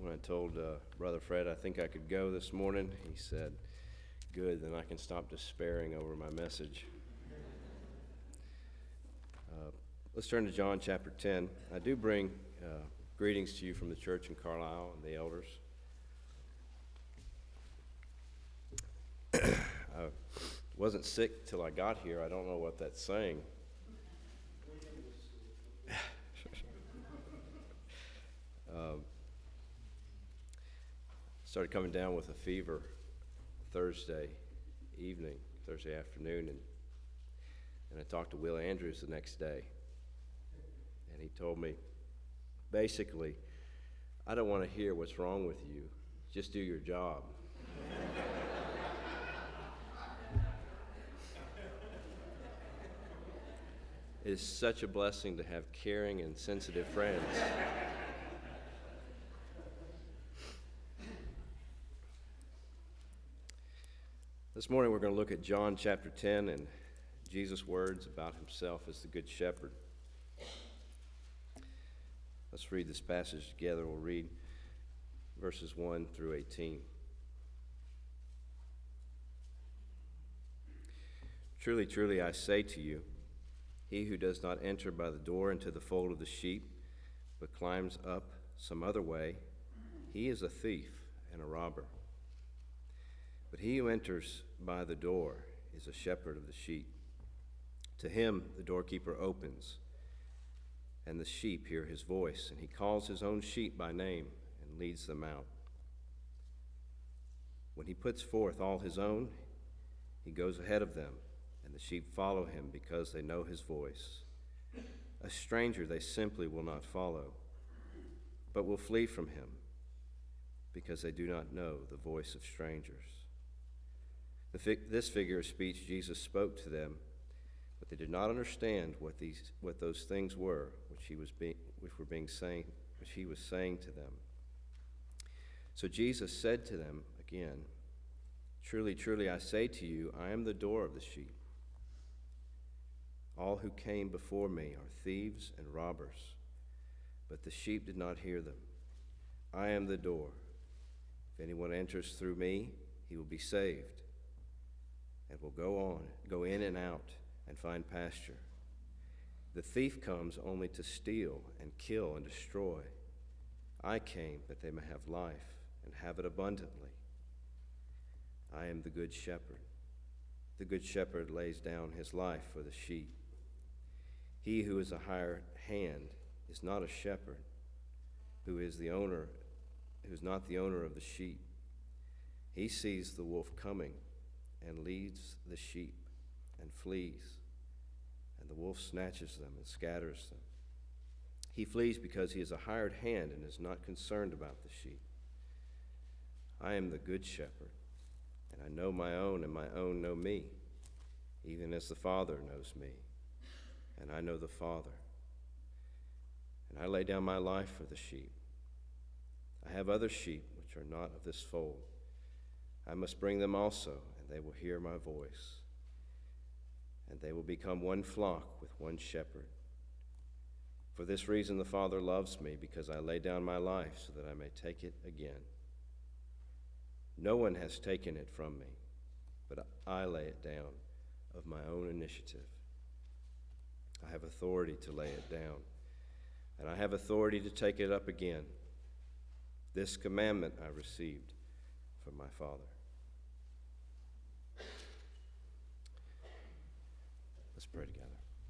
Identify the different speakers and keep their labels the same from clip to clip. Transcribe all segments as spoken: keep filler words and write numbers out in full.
Speaker 1: when I told uh, Brother Fred I think I could go this morning. He said, good, then I can stop despairing over my message. Uh, let's turn to John chapter ten. I do bring uh, greetings to you from the church in Carlisle and the elders. I wasn't sick till I got here. I don't know what that's saying. um, started coming down with a fever Thursday evening, Thursday afternoon, and and I talked to Will Andrews the next day, and he told me, basically, I don't want to hear what's wrong with you. Just do your job. It is such a blessing to have caring and sensitive friends. This morning we're going to look at John chapter ten and Jesus' words about himself as the Good Shepherd. Let's read this passage together. We'll read verses one through eighteen. Truly, truly, I say to you, he who does not enter by the door into the fold of the sheep, but climbs up some other way, he is a thief and a robber. But he who enters by the door is a shepherd of the sheep. To him the doorkeeper opens, and the sheep hear his voice, and he calls his own sheep by name and leads them out. When he puts forth all his own, he goes ahead of them, and the sheep follow him because they know his voice. A stranger they simply will not follow, but will flee from him because they do not know the voice of strangers. The fig- this figure of speech Jesus spoke to them, but they did not understand what these what those things were which he was being which were being saying which he was saying to them. So Jesus said to them again, Truly, truly, I say to you, I am the door of the sheep. All who came before me are thieves and robbers, but the sheep did not hear them. I am the door. If anyone enters through me, he will be saved, and will go on, go in and out, and find pasture. The thief comes only to steal and kill and destroy. I came that they may have life and have it abundantly. I am the good shepherd. The good shepherd lays down his life for the sheep. He who is a hired hand is not a shepherd, who is the owner, who is not the owner of the sheep. He sees the wolf coming and leads the sheep and flees, and the wolf snatches them and scatters them. He flees because he is a hired hand and is not concerned about the sheep. I am the good shepherd, and I know my own, and my own know me, even as the Father knows me, and I know the Father. And I lay down my life for the sheep. I have other sheep which are not of this fold. I must bring them also, and they will hear my voice. And they will become one flock with one shepherd. For this reason the Father loves me, because I lay down my life so that I may take it again. No one has taken it from me, but I lay it down of my own initiative. I have authority to lay it down, and I have authority to take it up again. This commandment I received from my Father. Let's pray together.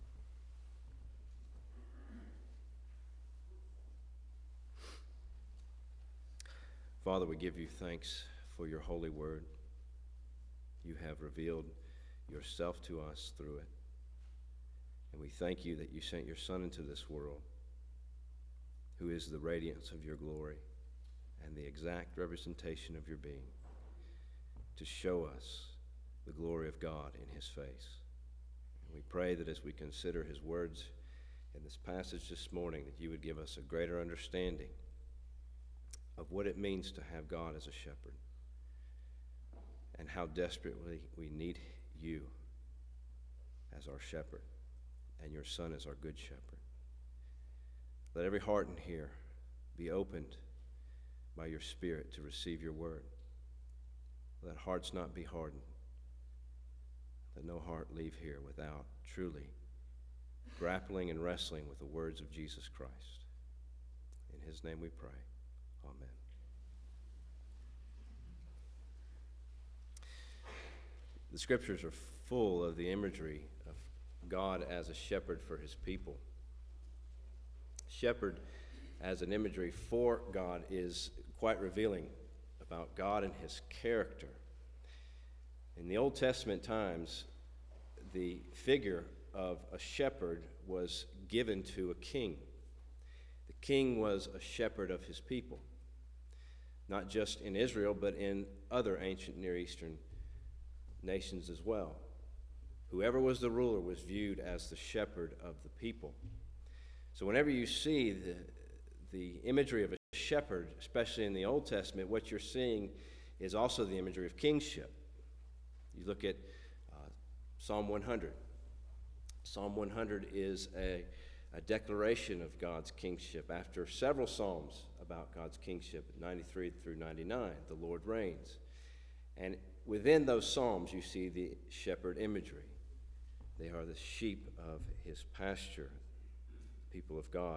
Speaker 1: Father, we give you thanks for your holy word. You have revealed yourself to us through it. And we thank you that you sent your Son into this world, who is the radiance of your glory and the exact representation of your being, to show us the glory of God in his face. And we pray that as we consider his words in this passage this morning, that you would give us a greater understanding of what it means to have God as a shepherd, and how desperately we need you as our shepherd, and your Son as our good shepherd. Let every heart in here be opened by your Spirit to receive your word. Let hearts not be hardened. Let no heart leave here without truly grappling and wrestling with the words of Jesus Christ. In his name we pray. Amen. The scriptures are full of the imagery of God as a shepherd for his people. Shepherd as an imagery for God is quite revealing about God and his character. In the Old Testament times, the figure of a shepherd was given to a king. The king was a shepherd of his people, not just in Israel, but in other ancient Near Eastern nations as well. Whoever was the ruler was viewed as the shepherd of the people. So whenever you see the, the imagery of a shepherd, especially in the Old Testament, what you're seeing is also the imagery of kingship. You look at uh, Psalm one hundred. Psalm one hundred is a, a declaration of God's kingship. After several psalms about God's kingship, ninety-three through ninety-nine, the Lord reigns. And within those psalms, you see the shepherd imagery. They are the sheep of his pasture, people of God.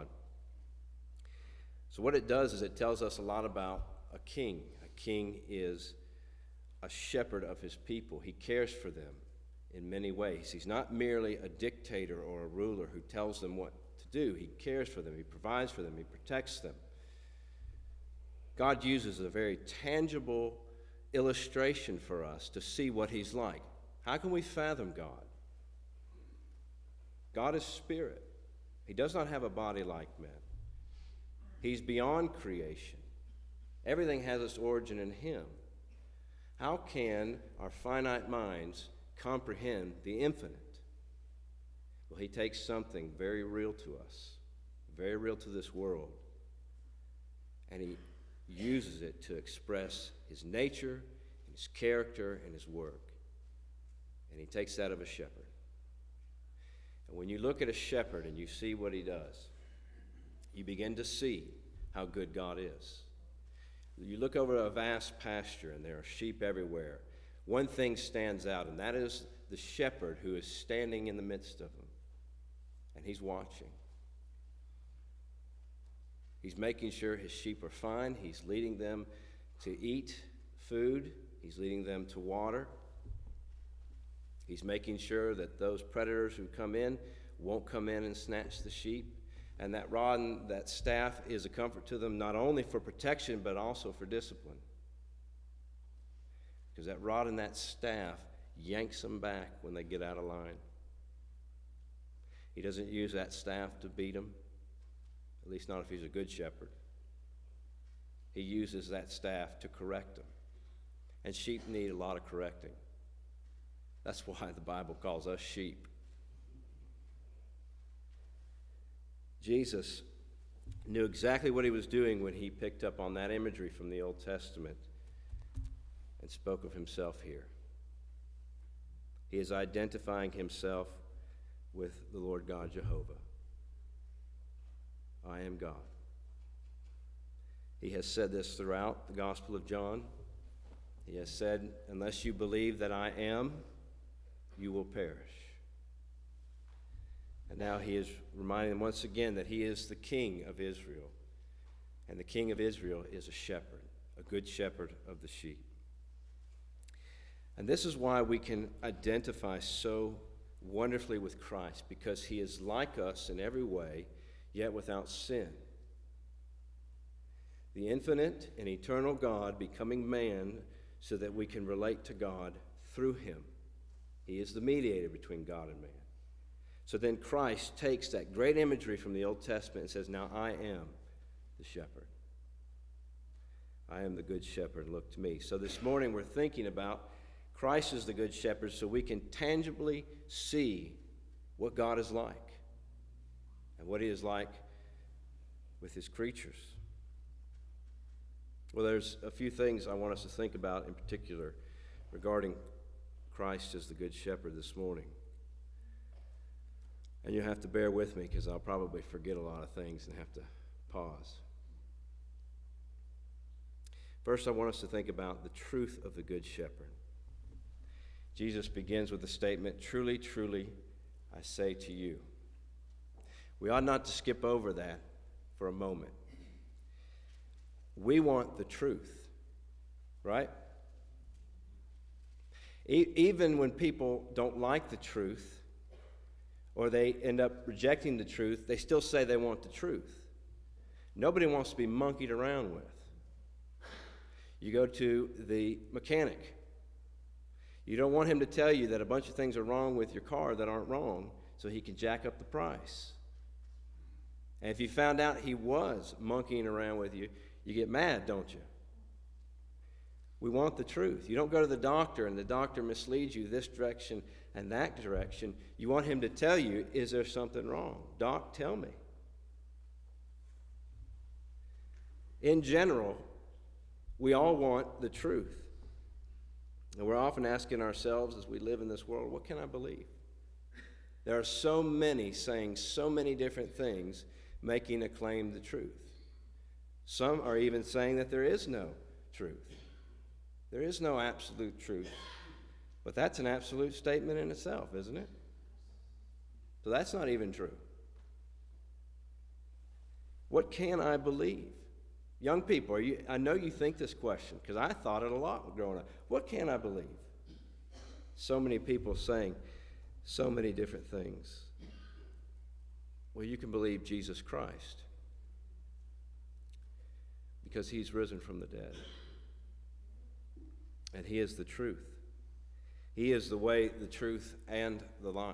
Speaker 1: So what it does is it tells us a lot about a king. A king is a shepherd of his people. He cares for them in many ways. He's not merely a dictator or a ruler who tells them what to do. He cares for them. He provides for them. He protects them. God uses a very tangible illustration for us to see what he's like. How can we fathom God? God is spirit. He does not have a body like men. He's beyond creation. Everything has its origin in him. How can our finite minds comprehend the infinite? Well, he takes something very real to us, very real to this world, and he uses it to express his nature, his character, and his work. And he takes that of a shepherd. And when you look at a shepherd and you see what he does, you begin to see how good God is. You look over a vast pasture and there are sheep everywhere. One thing stands out, and that is the shepherd who is standing in the midst of them. And he's watching. He's making sure his sheep are fine. He's leading them to eat food. He's leading them to water. He's making sure that those predators who come in won't come in and snatch the sheep. And that rod and that staff is a comfort to them, not only for protection, but also for discipline. Because that rod and that staff yanks them back when they get out of line. He doesn't use that staff to beat them, at least not if he's a good shepherd. He uses that staff to correct them. And sheep need a lot of correcting. That's why the Bible calls us sheep. Jesus knew exactly what he was doing when he picked up on that imagery from the Old Testament and spoke of himself here. He is identifying himself with the Lord God Jehovah. I am God. He has said this throughout the Gospel of John. He has said, unless you believe that I am, you will perish. And now he is reminding them once again that he is the king of Israel. And the king of Israel is a shepherd, a good shepherd of the sheep. And this is why we can identify so wonderfully with Christ, because he is like us in every way, yet without sin. The infinite and eternal God becoming man so that we can relate to God through him. He is the mediator between God and man. So then Christ takes that great imagery from the Old Testament and says, now I am the shepherd. I am the good shepherd, look to me. So this morning we're thinking about Christ as the good shepherd so we can tangibly see what God is like and what he is like with his creatures. Well, there's a few things I want us to think about in particular regarding Christ as the good shepherd this morning. And you have to bear with me because I'll probably forget a lot of things and have to pause. First, I want us to think about the truth of the Good Shepherd. Jesus begins with the statement, "Truly, truly, I say to you." We ought not to skip over that for a moment. We want the truth, right? E- even when people don't like the truth, or they end up rejecting the truth, they still say they want the truth. Nobody wants to be monkeyed around with. You go to the mechanic. You don't want him to tell you that a bunch of things are wrong with your car that aren't wrong, so he can jack up the price. And if you found out he was monkeying around with you, you get mad, don't you? We want the truth. You don't go to the doctor and the doctor misleads you this direction and that direction. You want him to tell you, is there something wrong? Doc, tell me. In general, we all want the truth. And we're often asking ourselves as we live in this world, what can I believe? There are so many saying so many different things, making a claim to truth. Some are even saying that there is no truth. There is no absolute truth. But that's an absolute statement in itself, isn't it? So that's not even true. What can I believe? Young people, are you, I know you think this question, because I thought it a lot growing up. What can I believe? So many people saying so many different things. Well, you can believe Jesus Christ, because he's risen from the dead. And he is the truth. He is the way, the truth, and the life.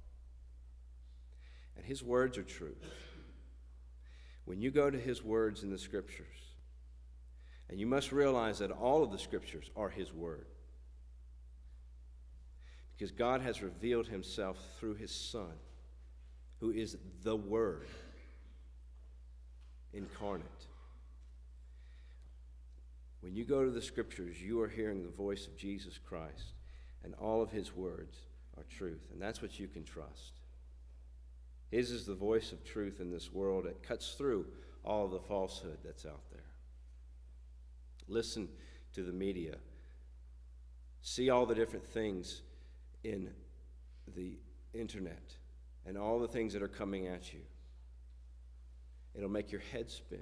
Speaker 1: And his words are truth. When you go to his words in the Scriptures, and you must realize that all of the Scriptures are his word, because God has revealed himself through his Son, who is the Word incarnate. When you go to the Scriptures, you are hearing the voice of Jesus Christ, and all of his words are truth, and that's what you can trust. His is the voice of truth in this world. It cuts through all of the falsehood that's out there. Listen to the media. See all the different things in the internet and all the things that are coming at you. It'll make your head spin.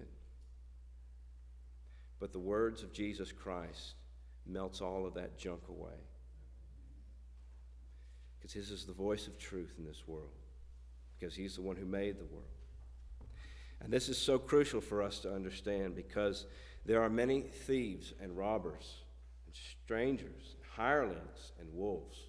Speaker 1: But the words of Jesus Christ melts all of that junk away. Because his is the voice of truth in this world. Because he's the one who made the world. And this is so crucial for us to understand, because there are many thieves and robbers and strangers, hirelings and wolves.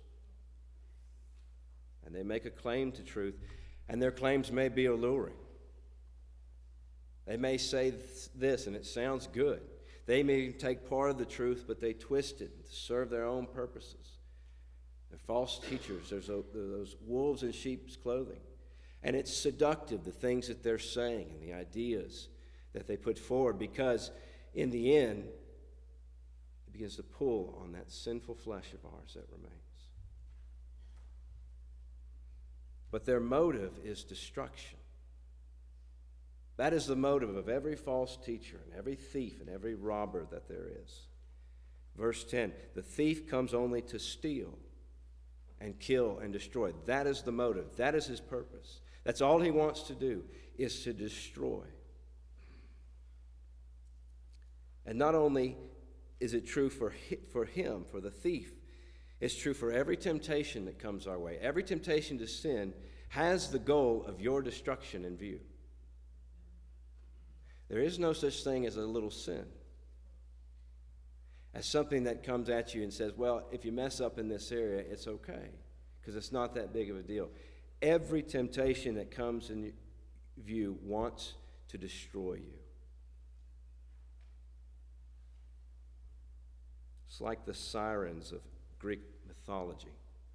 Speaker 1: And they make a claim to truth, and their claims may be alluring. They may say this, and it sounds good. They may take part of the truth, but they twist it to serve their own purposes. They're false teachers. There's a, those wolves in sheep's clothing. And it's seductive, the things that they're saying and the ideas that they put forward, because in the end, it begins to pull on that sinful flesh of ours that remains. But their motive is destruction. That is the motive of every false teacher and every thief and every robber that there is. Verse ten, the thief comes only to steal and kill and destroy. That is the motive. That is his purpose. That's all he wants to do, is to destroy. And not only is it true for for him, for the thief, it's true for every temptation that comes our way. Every temptation to sin has the goal of your destruction in view. There is no such thing as a little sin, as something that comes at you and says, well, if you mess up in this area, it's okay, because it's not that big of a deal. Every temptation that comes in view wants to destroy you. It's like the sirens of Greek mythology,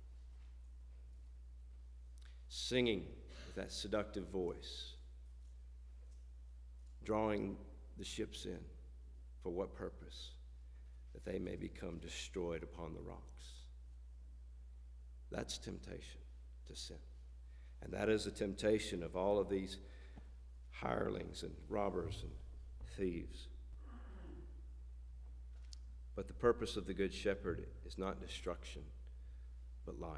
Speaker 1: singing with that seductive voice, drawing the ships in. For what purpose? That they may become destroyed upon the rocks. That's temptation to sin. And that is the temptation of all of these hirelings and robbers and thieves. But the purpose of the Good Shepherd is not destruction, but life.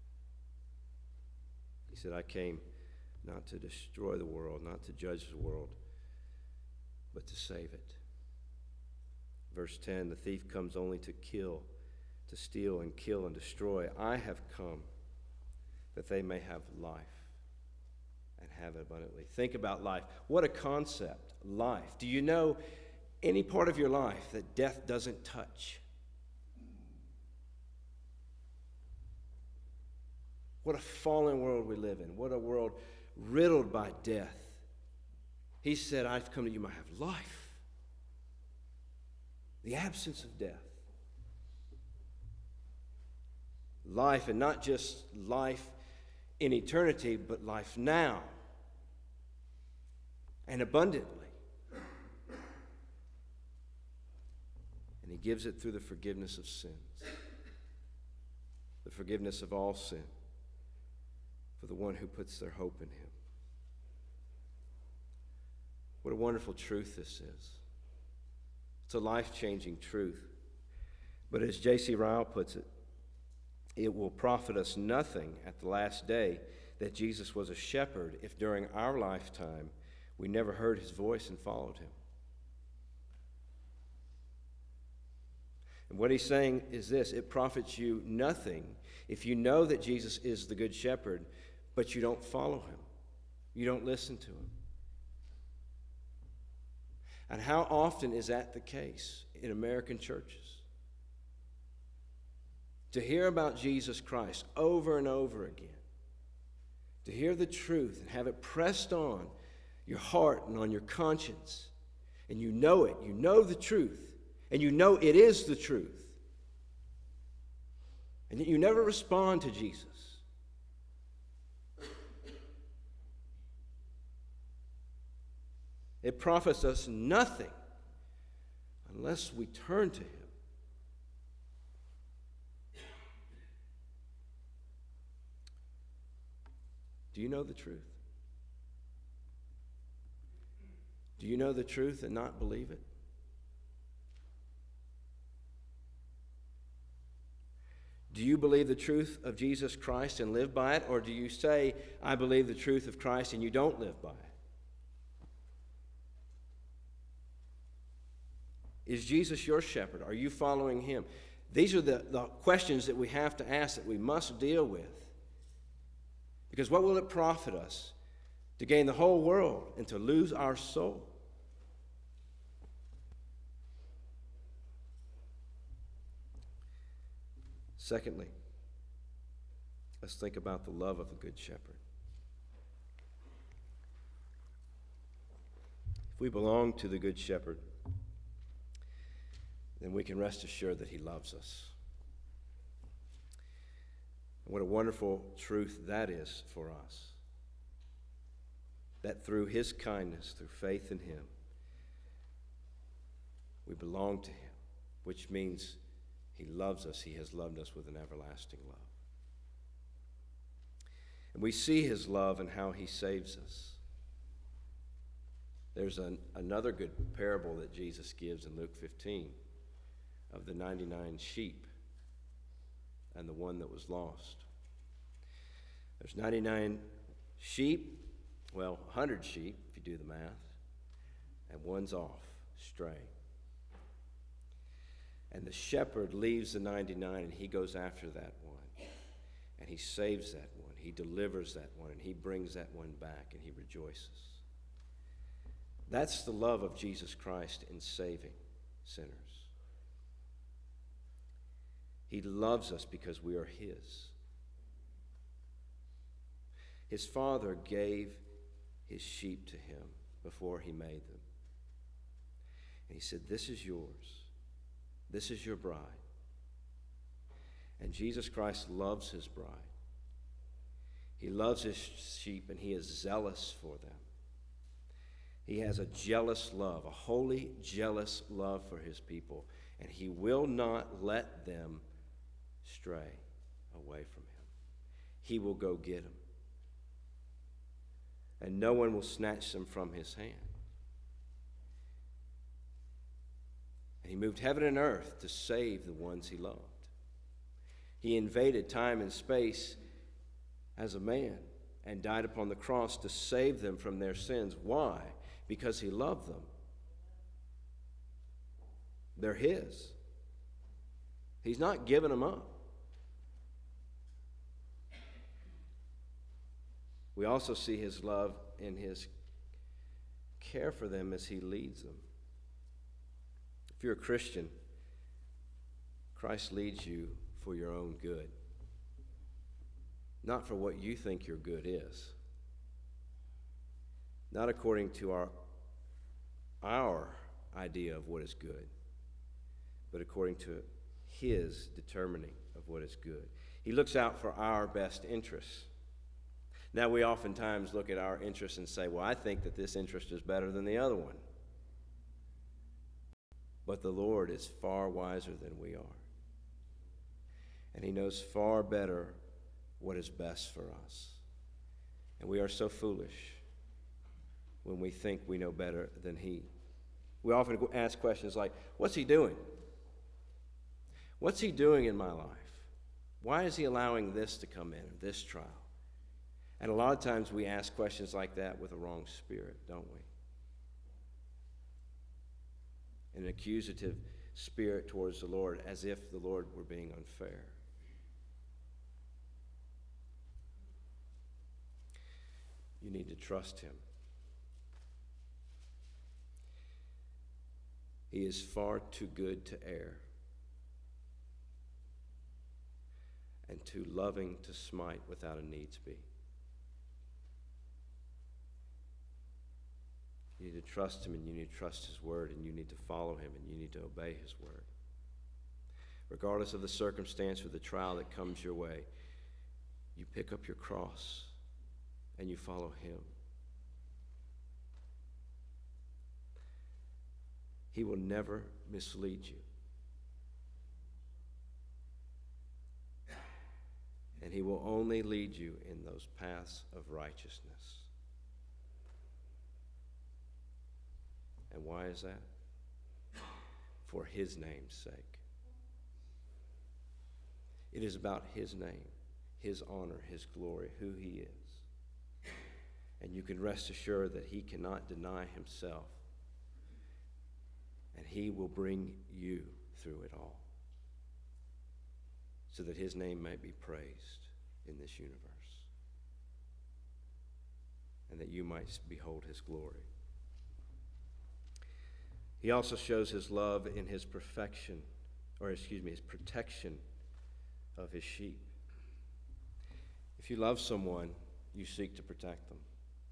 Speaker 1: He said, I came not to destroy the world, not to judge the world, but to save it. Verse ten, the thief comes only to kill, to steal and kill and destroy. I have come that they may have life and have it abundantly. Think about life. What a concept, life. Do you know any part of your life that death doesn't touch? What a fallen world we live in. What a world riddled by death. He said, I've come that you might have life. The absence of death. Life, and not just life in eternity, but life now. And abundantly. And he gives it through the forgiveness of sins. The forgiveness of all sin. For the one who puts their hope in him. What a wonderful truth this is. It's a life-changing truth. But as J C Ryle puts it, it will profit us nothing at the last day that Jesus was a shepherd if during our lifetime we never heard his voice and followed him. And what he's saying is this: it profits you nothing if you know that Jesus is the Good Shepherd, but you don't follow him. You don't listen to him. And how often is that the case in American churches? To hear about Jesus Christ over and over again. To hear the truth and have it pressed on your heart and on your conscience. And you know it. You know the truth. And you know it is the truth. And yet you never respond to Jesus. It profits us nothing unless we turn to him. Do you know the truth? Do you know the truth and not believe it? Do you believe the truth of Jesus Christ and live by it? Or do you say, I believe the truth of Christ, and you don't live by it? Is Jesus your shepherd? Are you following him? These are the, the questions that we have to ask, that we must deal with. Because what will it profit us to gain the whole world and to lose our soul? Secondly, let's think about the love of the Good Shepherd. If we belong to the Good Shepherd, then we can rest assured that he loves us. And what a wonderful truth that is for us. That through his kindness, through faith in him, we belong to him, which means he loves us. He has loved us with an everlasting love. And we see his love and how he saves us. There's an, another good parable that Jesus gives in Luke fifteen of the ninety-nine sheep and the one that was lost. There's ninety-nine sheep, well, one hundred sheep, if you do the math, and one's off, straying. And the shepherd leaves the ninety-nine, and he goes after that one. And he saves that one. He delivers that one, and he brings that one back, and he rejoices. That's the love of Jesus Christ in saving sinners. He loves us because we are his. His Father gave his sheep to him before he made them. And he said, this is yours. This is your bride. And Jesus Christ loves his bride. He loves his sheep, and he is zealous for them. He has a jealous love, a holy, jealous love for his people, and he will not let them stray away from him. He will go get them. And no one will snatch them from his hand. He moved heaven and earth to save the ones he loved. He invaded time and space as a man and died upon the cross to save them from their sins. Why? Because he loved them. They're his. He's not giving them up. We also see his love in his care for them as he leads them. If you're a Christian, Christ leads you for your own good, not for what you think your good is, not according to our, our idea of what is good, but according to his determining of what is good. He looks out for our best interests. Now, we oftentimes look at our interests and say, well, I think that this interest is better than the other one. But the Lord is far wiser than we are. And he knows far better what is best for us. And we are so foolish when we think we know better than he. We often ask questions like, what's he doing? What's he doing in my life? Why is he allowing this to come in, this trial? And a lot of times we ask questions like that with a wrong spirit, don't we? An accusative spirit towards the Lord, as if the Lord were being unfair. You need to trust him. He is far too good to err, and too loving to smite without a needs be. You need to trust him, and you need to trust his word, and you need to follow him, and you need to obey his word. Regardless of the circumstance or the trial that comes your way, you pick up your cross and you follow him. He will never mislead you. And he will only lead you in those paths of righteousness. And why is that? For his name's sake. It is about his name, his honor, his glory, who he is. And you can rest assured that he cannot deny himself. And he will bring you through it all, so that his name may be praised in this universe, and that you might behold his glory. He also shows his love in his perfection, or excuse me, his protection of his sheep. If you love someone, you seek to protect them.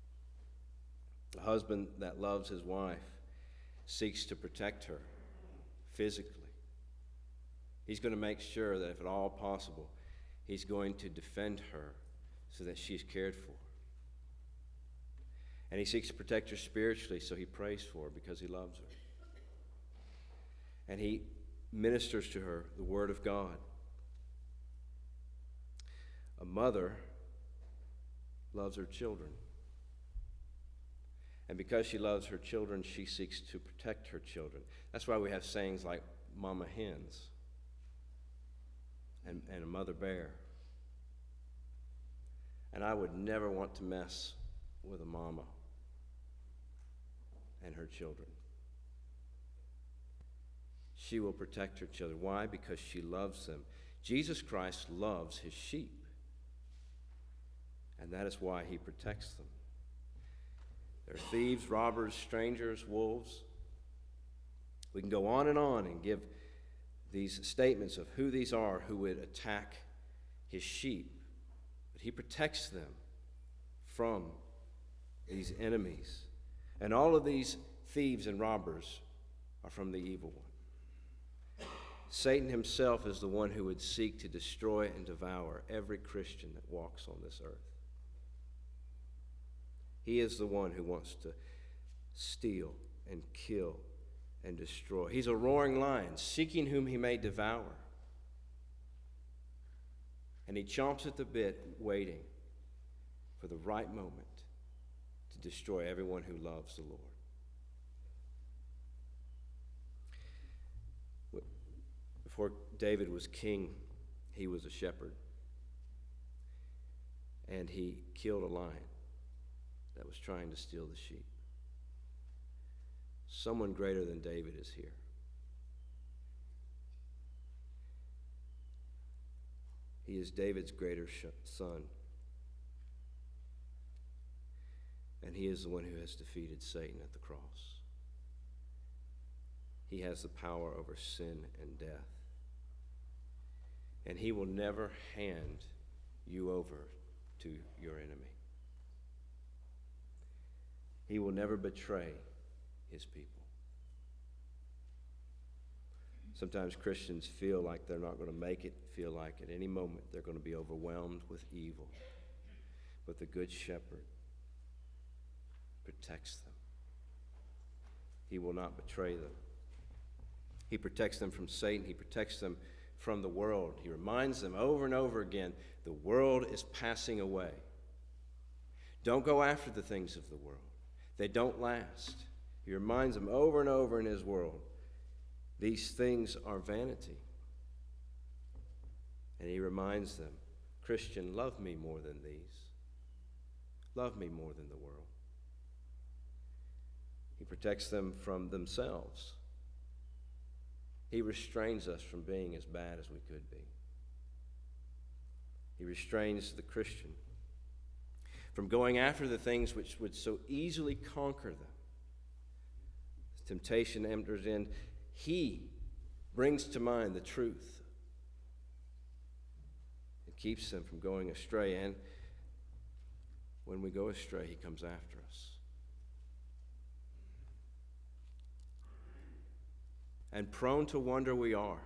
Speaker 1: A husband that loves his wife seeks to protect her physically. He's going to make sure that if at all possible, he's going to defend her so that she's cared for. And he seeks to protect her spiritually, so he prays for her because he loves her. And he ministers to her the word of God. A mother loves her children. And because she loves her children, she seeks to protect her children. That's why we have sayings like mama hens and, and a mother bear. And I would never want to mess with a mama and her children. She will protect her children. Why? Because she loves them. Jesus Christ loves his sheep. And that is why he protects them. They're thieves, robbers, strangers, wolves. We can go on and on and give these statements of who these are who would attack his sheep. But he protects them from these enemies. And all of these thieves and robbers are from the evil one. Satan himself is the one who would seek to destroy and devour every Christian that walks on this earth. He is the one who wants to steal and kill and destroy. He's a roaring lion, seeking whom he may devour. And he chomps at the bit, waiting for the right moment to destroy everyone who loves the Lord. Before David was king, he was a shepherd. And he killed a lion that was trying to steal the sheep. Someone greater than David is here. He is David's greater son. And he is the one who has defeated Satan at the cross. He has the power over sin and death. And he will never hand you over to your enemy. He will never betray his people. Sometimes Christians feel like they're not going to make it, feel like at any moment they're going to be overwhelmed with evil. But the Good Shepherd protects them. He will not betray them. He protects them from Satan. He protects them from the world. He reminds them over and over again, the world is passing away. Don't go after the things of the world. They don't last. He reminds them over and over in his world, these things are vanity. And he reminds them, Christian, love me more than these. Love me more than the world. He protects them from themselves. He restrains us from being as bad as we could be. He restrains the Christian from going after the things which would so easily conquer them. Temptation enters in. He brings to mind the truth and keeps them from going astray. And when we go astray, he comes after us. And prone to wonder we are.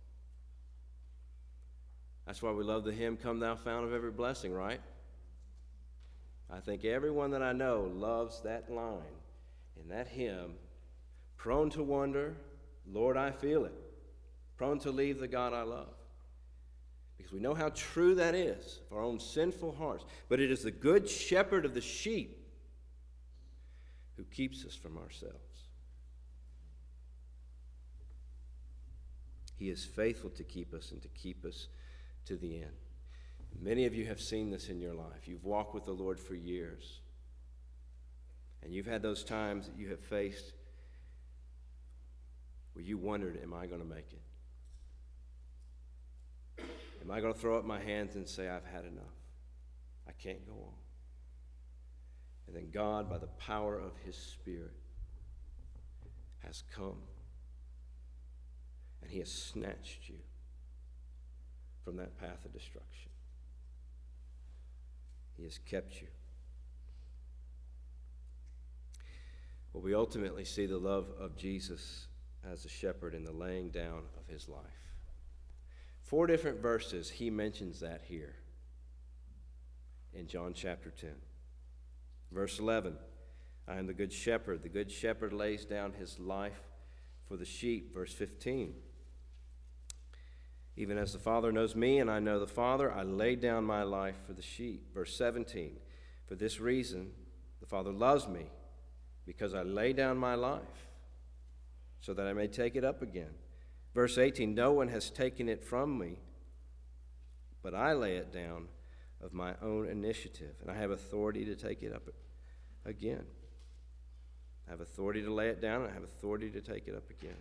Speaker 1: That's why we love the hymn, Come Thou Fount of Every Blessing, right? I think everyone that I know loves that line in that hymn. Prone to wonder, Lord, I feel it. Prone to leave the God I love. Because we know how true that is of our own sinful hearts. But it is the good shepherd of the sheep who keeps us from ourselves. He is faithful to keep us and to keep us to the end. Many of you have seen this in your life. You've walked with the Lord for years. And you've had those times that you have faced where you wondered, am I going to make it? Am I going to throw up my hands and say, I've had enough? I can't go on. And then God, by the power of his Spirit, has come. And he has snatched you from that path of destruction. He has kept you. Well, we ultimately see the love of Jesus as a shepherd in the laying down of his life. Four different verses, he mentions that here in John chapter ten. Verse eleven, I am the good shepherd. The good shepherd lays down his life for the sheep. Verse fifteen, even as the Father knows me and I know the Father, I lay down my life for the sheep. Verse seventeen, for this reason the Father loves me, because I lay down my life so that I may take it up again. Verse eighteen, no one has taken it from me, but I lay it down of my own initiative, and I have authority to take it up again. I have authority to lay it down, and I have authority to take it up again.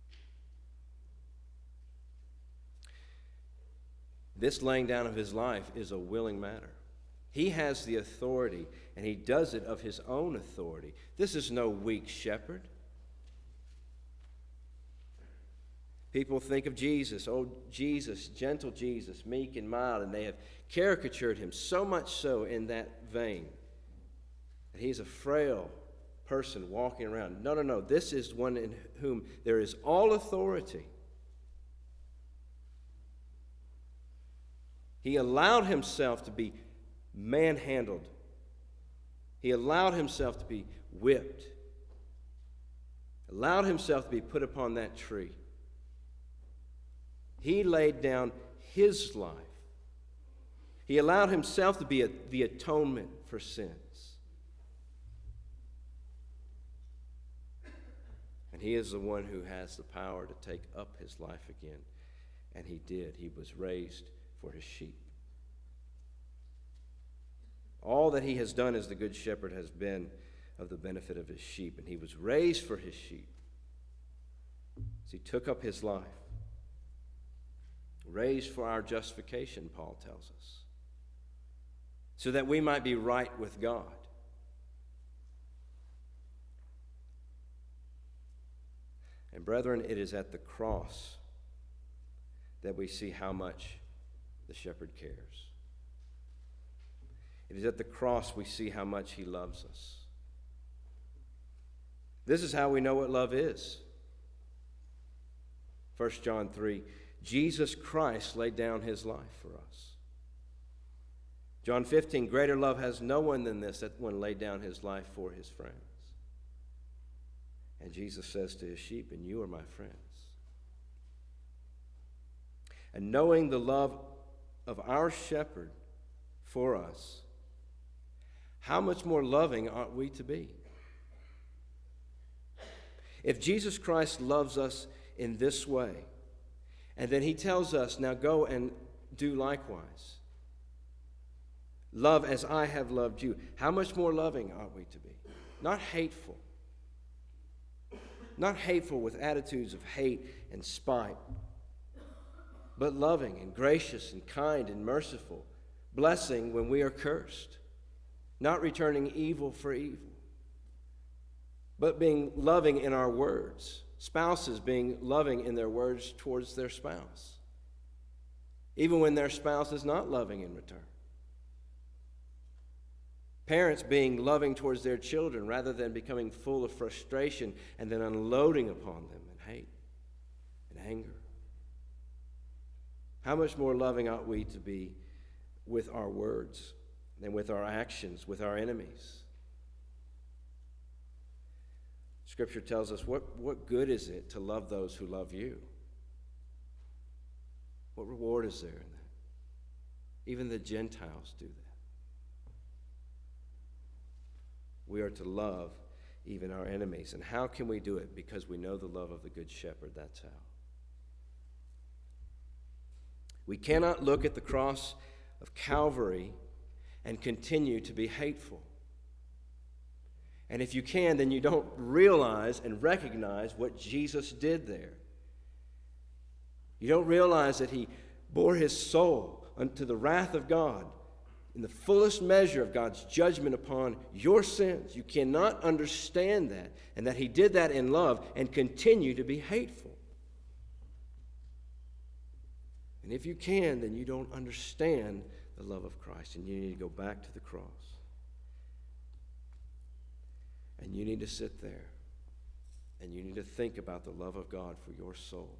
Speaker 1: This laying down of his life is a willing matter. He has the authority, and he does it of his own authority. This is no weak shepherd. People think of Jesus, oh, Jesus, gentle Jesus, meek and mild, and they have caricatured him so much so in that vein that he's a frail person walking around. No, no, no. This is one in whom there is all authority. He allowed himself to be manhandled. He allowed himself to be whipped. Allowed himself to be put upon that tree. He laid down his life. He allowed himself to be a, the atonement for sins. And he is the one who has the power to take up his life again And he did. He was raised for his sheep. All that he has done as the good shepherd has been of the benefit of his sheep. And he was raised for his sheep. As he took up his life. Raised for our justification, Paul tells us. So that we might be right with God. And brethren, it is at the cross that we see how much the shepherd cares. It is at the cross we see how much he loves us. This is how we know what love is. First John three, Jesus Christ laid down his life for us. John fifteen, greater love has no one than this, that one laid down his life for his friends. And Jesus says to his sheep, and you are my friends. And knowing the love of our shepherd for us, how much more loving ought we to be? If Jesus Christ loves us in this way, and then he tells us, now go and do likewise. Love as I have loved you. How much more loving ought we to be? Not hateful. Not hateful with attitudes of hate and spite, but loving and gracious and kind and merciful, blessing when we are cursed, not returning evil for evil, but being loving in our words, spouses being loving in their words towards their spouse, even when their spouse is not loving in return. Parents being loving towards their children rather than becoming full of frustration and then unloading upon them in hate and anger. How much more loving ought we to be with our words than with our actions, with our enemies? Scripture tells us, what, what good is it to love those who love you? What reward is there in that? Even the Gentiles do that. We are to love even our enemies. And how can we do it? Because we know the love of the Good Shepherd. That's how. We cannot look at the cross of Calvary and continue to be hateful. And if you can, then you don't realize and recognize what Jesus did there. You don't realize that he bore his soul unto the wrath of God in the fullest measure of God's judgment upon your sins. You cannot understand that, and that he did that in love and continue to be hateful. And if you can, then you don't understand the love of Christ, and you need to go back to the cross. And you need to sit there, and you need to think about the love of God for your soul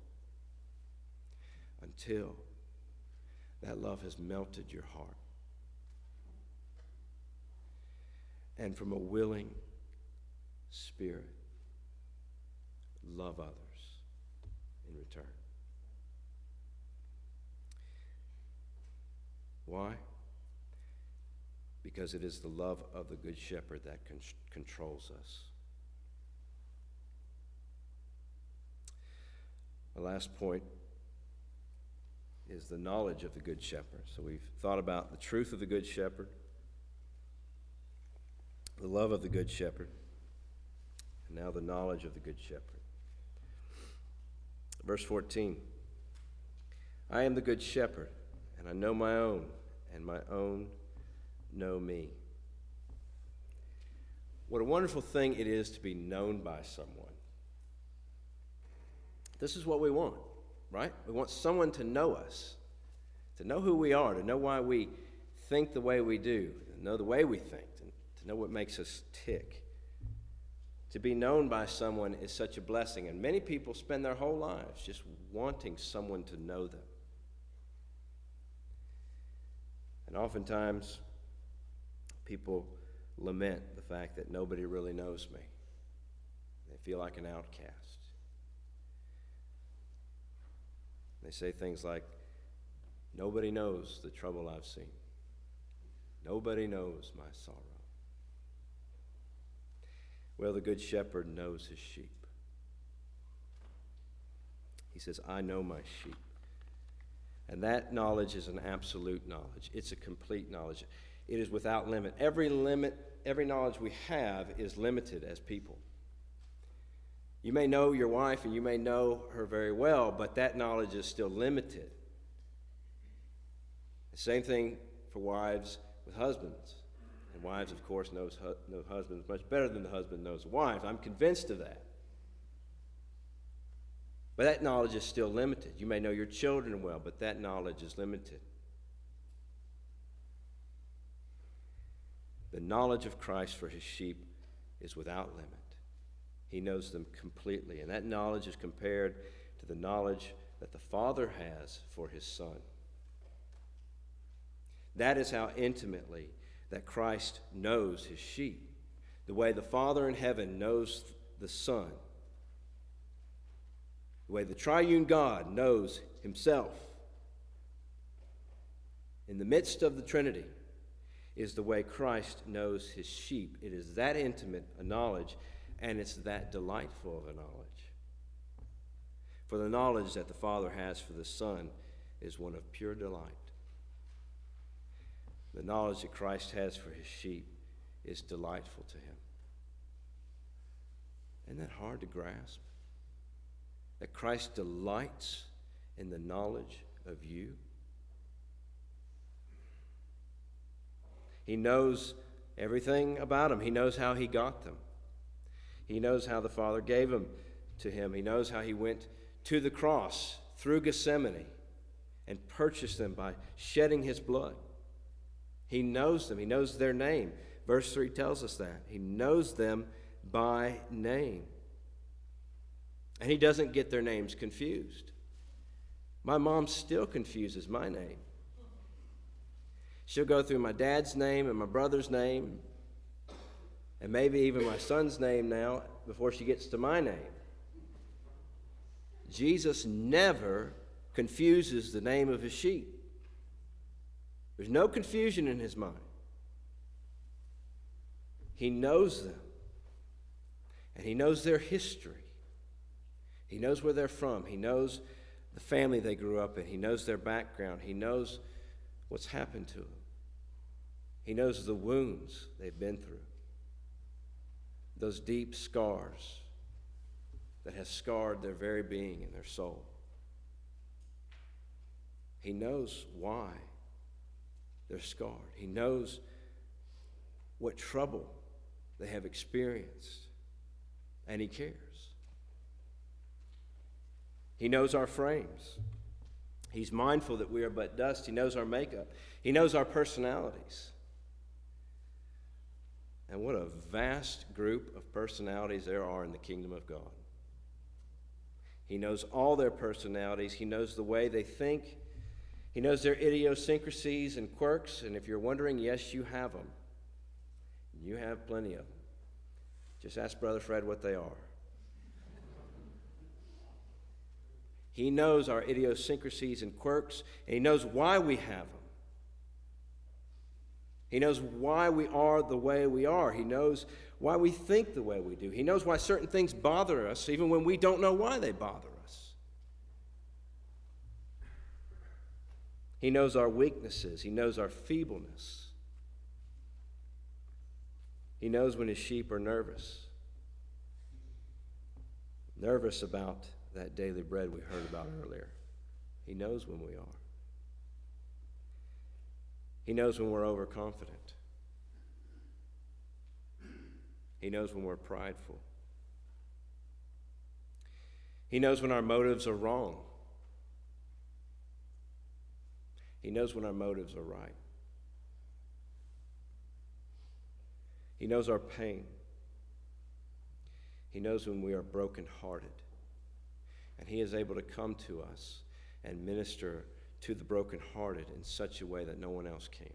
Speaker 1: until that love has melted your heart. And from a willing spirit, love others in return. Why? Because it is the love of the Good Shepherd that con- controls us. The last point is the knowledge of the Good Shepherd. So we've thought about the truth of the Good Shepherd, the love of the Good Shepherd, and now the knowledge of the Good Shepherd. Verse fourteen, I am the Good Shepherd, and I know my own, and my own know me. What a wonderful thing it is to be known by someone. This is what we want, right? We want someone to know us, to know who we are, to know why we think the way we do, to know the way we think, to know what makes us tick. To be known by someone is such a blessing, and many people spend their whole lives just wanting someone to know them. And oftentimes, people lament the fact that nobody really knows me. They feel like an outcast. They say things like, nobody knows the trouble I've seen. Nobody knows my sorrow. Well, the Good Shepherd knows his sheep. He says, I know my sheep, And that knowledge is an absolute knowledge. It's a complete knowledge. It is without limit. Every limit, every knowledge we have is limited as people. You may know your wife and you may know her very well, but that knowledge is still limited. The same thing for wives with husbands. And wives, of course, knows hu- know husbands much better than the husband knows wives. I'm convinced of that. But that knowledge is still limited. You may know your children well, but that knowledge is limited. The knowledge of Christ for his sheep is without limit. He knows them completely, and that knowledge is compared to the knowledge that the Father has for his Son. That is how intimately that Christ knows his sheep, the way the Father in heaven knows the Son, the way the triune God knows himself. In the midst of the Trinity is the way Christ knows his sheep. It is that intimate a knowledge, and it's that delightful of a knowledge. For the knowledge that the Father has for the Son is one of pure delight. The knowledge that Christ has for his sheep is delightful to him. Isn't that hard to grasp? That Christ delights in the knowledge of you. He knows everything about them. He knows how he got them. He knows how the Father gave them to him. He knows how he went to the cross through Gethsemane and purchased them by shedding his blood. He knows them. He knows their name. Verse three tells us that. He knows them by name. And he doesn't get their names confused. My mom still confuses my name. She'll go through my dad's name and my brother's name, and maybe even my son's name now before she gets to my name. Jesus never confuses the name of his sheep. There's no confusion in his mind. He knows them, and he knows their history. He knows where they're from. He knows the family they grew up in. He knows their background. He knows what's happened to them. He knows the wounds they've been through, those deep scars that have scarred their very being and their soul. He knows why they're scarred. He knows what trouble they have experienced, and he cares. He knows our frames. He's mindful that we are but dust. He knows our makeup. He knows our personalities. And what a vast group of personalities there are in the kingdom of God. He knows all their personalities. He knows the way they think. He knows their idiosyncrasies and quirks. And if you're wondering, yes, you have them. You have plenty of them. Just ask Brother Fred what they are. He knows our idiosyncrasies and quirks, and he knows why we have them. He knows why we are the way we are. He knows why we think the way we do. He knows why certain things bother us, even when we don't know why they bother us. He knows our weaknesses. He knows our feebleness. He knows when his sheep are nervous. Nervous about that daily bread we heard about earlier. He knows when we are. He knows when we're overconfident. He knows when we're prideful. He knows when our motives are wrong. He knows when our motives are right. He knows our pain. He knows when we are brokenhearted. And he is able to come to us and minister to the brokenhearted in such a way that no one else can.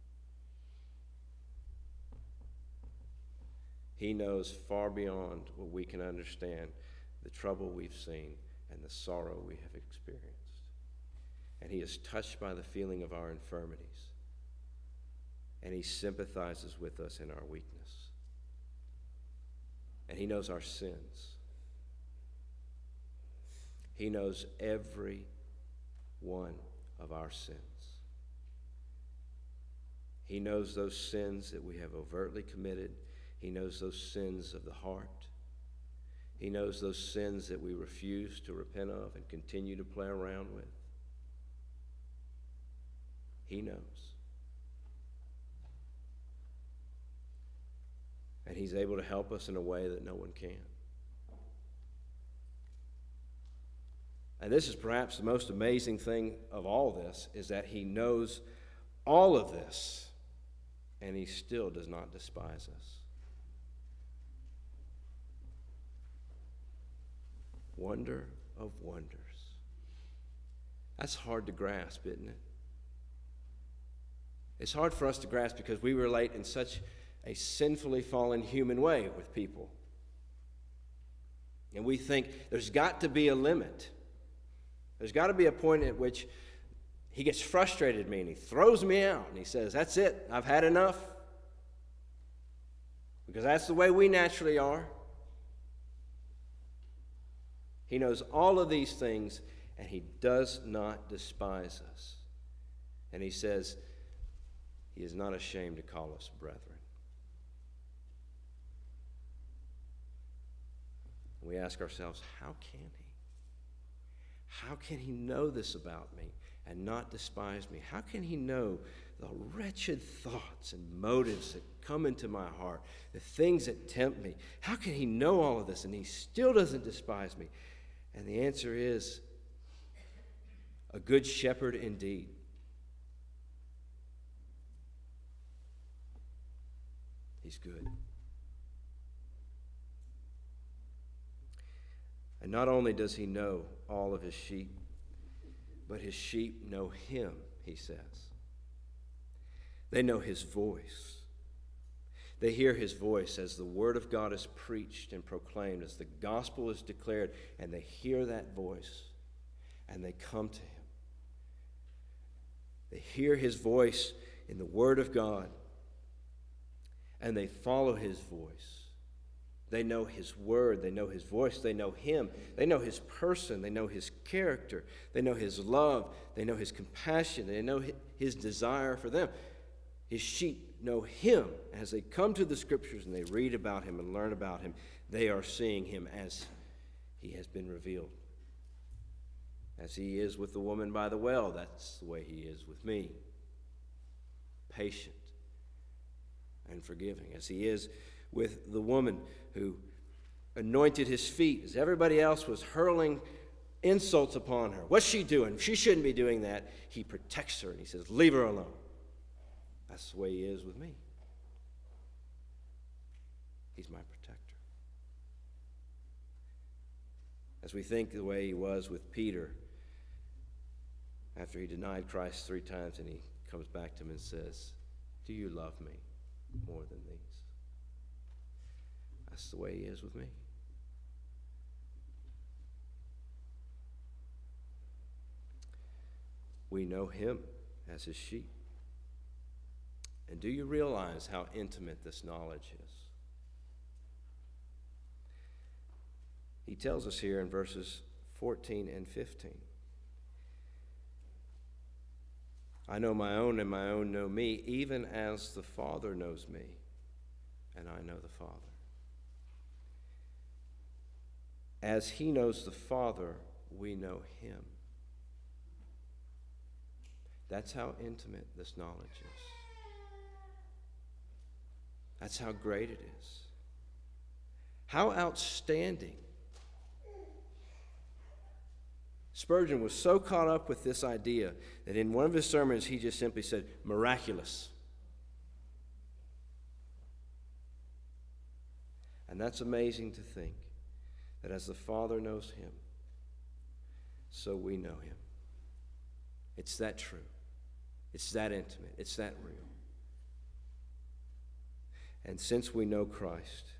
Speaker 1: He knows far beyond what we can understand the trouble we've seen and the sorrow we have experienced. And he is touched by the feeling of our infirmities. And he sympathizes with us in our weakness. And he knows our sins. He knows every one of our sins. He knows those sins that we have overtly committed. He knows those sins of the heart. He knows those sins that we refuse to repent of and continue to play around with. He knows. And He's able to help us in a way that no one can. And this is perhaps the most amazing thing of all this, is that He knows all of this, and He still does not despise us. Wonder of wonders. That's hard to grasp, isn't it? It's hard for us to grasp because we relate in such a sinfully fallen human way with people. And we think there's got to be a limit. There's got to be a point at which He gets frustrated with me and He throws me out and He says, that's it, I've had enough. Because that's the way we naturally are. He knows all of these things, and He does not despise us. And He says He is not ashamed to call us brethren. And we ask ourselves, how can He? How can He know this about me and not despise me? How can He know the wretched thoughts and motives that come into my heart, the things that tempt me? How can He know all of this and He still doesn't despise me? And the answer is, a good shepherd indeed. He's good. And not only does He know all of His sheep, but His sheep know Him, He says. They know His voice. They hear His voice as the Word of God is preached and proclaimed, as the gospel is declared, and they hear that voice, and they come to Him. They hear His voice in the Word of God, and they follow His voice. They know His Word, they know His voice, they know Him, they know His person, they know His character, they know His love, they know His compassion, they know His desire for them. His sheep know Him. As they come to the Scriptures and they read about Him and learn about Him, they are seeing Him as He has been revealed. As He is with the woman by the well, that's the way He is with me. Patient and forgiving. As He is with the woman who anointed His feet as everybody else was hurling insults upon her. What's she doing? She shouldn't be doing that. He protects her and He says, leave her alone. That's the way He is with me. He's my protector. As we think the way He was with Peter after he denied Christ three times, and He comes back to him and says, do you love me more than these? That's the way He is with me. We know Him as His sheep. And do you realize how intimate this knowledge is? He tells us here in verses fourteen and fifteen. I know my own, and my own know me, even as the Father knows me, and I know the Father. As He knows the Father, we know Him. That's how intimate this knowledge is. That's how great it is. How outstanding. Spurgeon was so caught up with this idea that in one of his sermons he just simply said, miraculous. And that's amazing to think that as the Father knows Him, so we know Him. It's that true. It's that intimate. It's that real. And since we know Christ,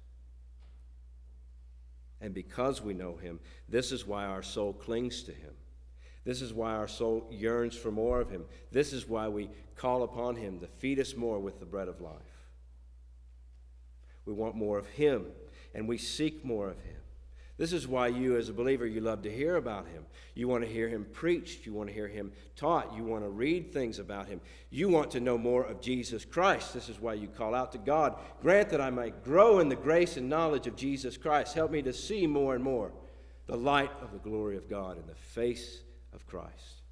Speaker 1: and because we know Him, this is why our soul clings to Him. This is why our soul yearns for more of Him. This is why we call upon Him to feed us more with the bread of life. We want more of Him, and we seek more of Him. This is why you, as a believer, you love to hear about him. You want to hear him preached. You want to hear him taught. You want to read things about him. You want to know more of Jesus Christ. This is why you call out to God, grant that I might grow in the grace and knowledge of Jesus Christ. Help me to see more and more the light of the glory of God in the face of Christ.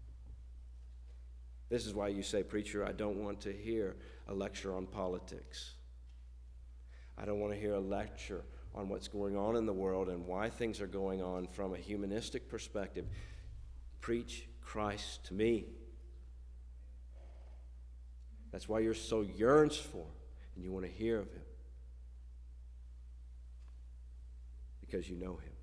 Speaker 1: This is why you say, preacher, I don't want to hear a lecture on politics. I don't want to hear a lecture on what's going on in the world and why things are going on from a humanistic perspective. Preach Christ to me. That's why your soul yearns for and you want to hear of him. Because you know him.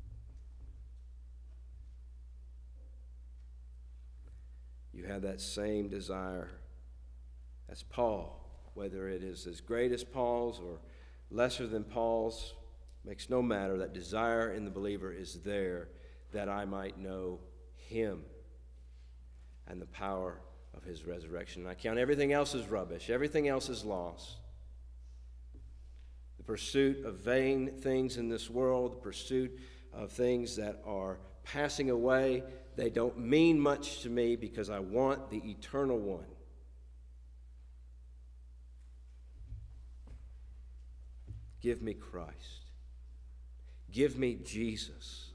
Speaker 1: You have that same desire as Paul, whether it is as great as Paul's or lesser than Paul's, makes no matter. That desire in the believer is there, that I might know him and the power of his resurrection. And I count everything else as rubbish. Everything else is loss. The pursuit of vain things in this world, the pursuit of things that are passing away, they don't mean much to me because I want the eternal one. Give me Christ. Give me Jesus.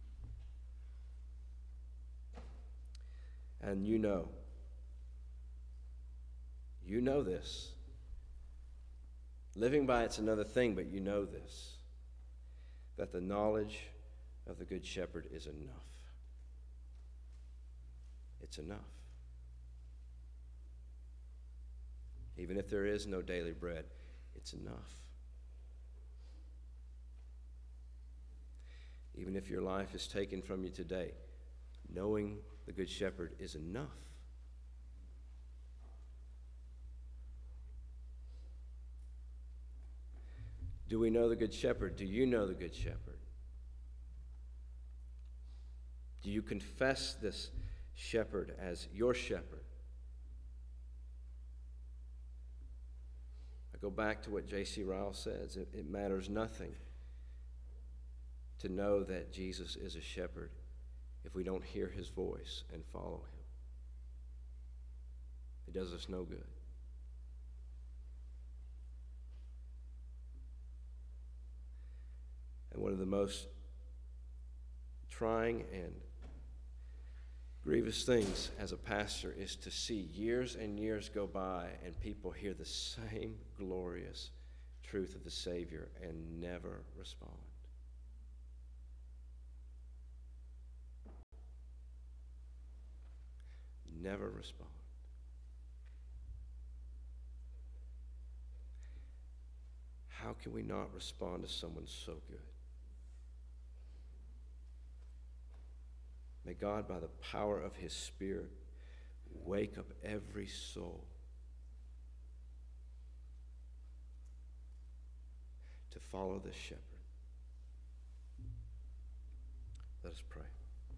Speaker 1: And you know, you know this. Living by it's another thing, but you know this, that the knowledge of the Good Shepherd is enough. It's enough. Even if there is no daily bread, it's enough. Even if your life is taken from you today, knowing the Good Shepherd is enough. Do we know the Good Shepherd? Do you know the Good Shepherd? Do you confess this shepherd as your shepherd? I go back to what J C Ryle says. It, it matters nothing to know that Jesus is a shepherd if we don't hear his voice and follow him. It does us no good. And one of the most trying and grievous things as a pastor is to see years and years go by and people hear the same glorious truth of the Savior and never respond. Never respond. How can we not respond to someone so good? May God, by the power of his Spirit, wake up every soul to follow this shepherd. Let us pray.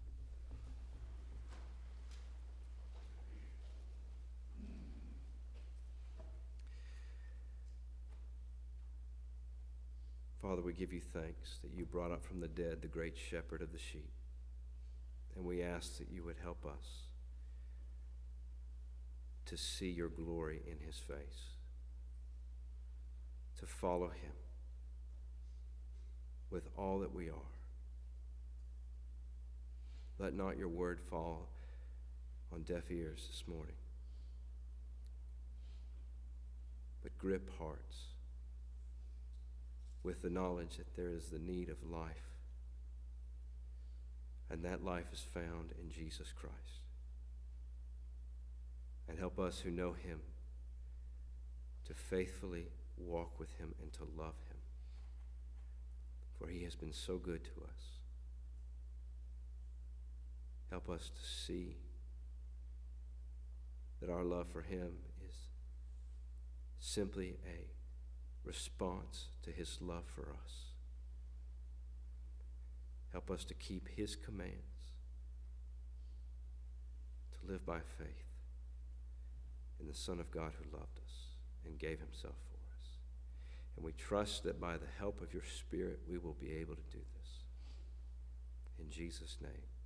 Speaker 1: Father, we give you thanks that you brought up from the dead the great shepherd of the sheep. And we ask that you would help us to see your glory in his face, to follow him with all that we are. Let not your word fall on deaf ears this morning, but grip hearts with the knowledge that there is the need of life, and that life is found in Jesus Christ. And help us who know him to faithfully walk with him and to love him, for he has been so good to us. Help us to see that our love for him is simply a response to his love for us. Help us to keep his commands, to live by faith in the Son of God who loved us and gave himself for us. And we trust that by the help of your Spirit, we will be able to do this. In Jesus' name.